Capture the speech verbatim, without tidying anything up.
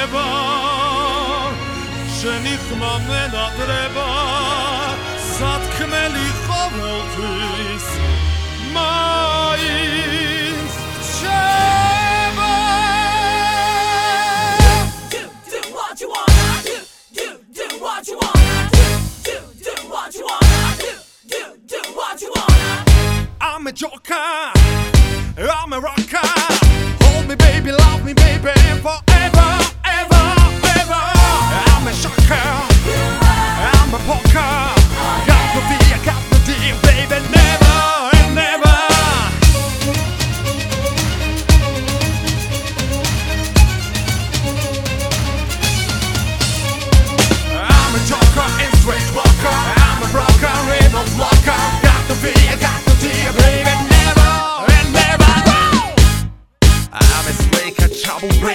ნება შენი ხმა მე ნადრება სათქმელი ყოველთვის მაინც რჩება Do, do what you wanna do, do, do what you wanna do, do, do what you wanna do, do, do what you wanna. I'm a joker, I'm a rocker. Hold me baby, love me baby, forever, ever, ever. I'm a shocker, I'm a poker. Got to be, I got to be, baby, never and never. I'm a joker and straight walker. I'm a rocker and a blocker. Got to be, I got to be, baby, never and never. I'm a slaker, trouble breaker.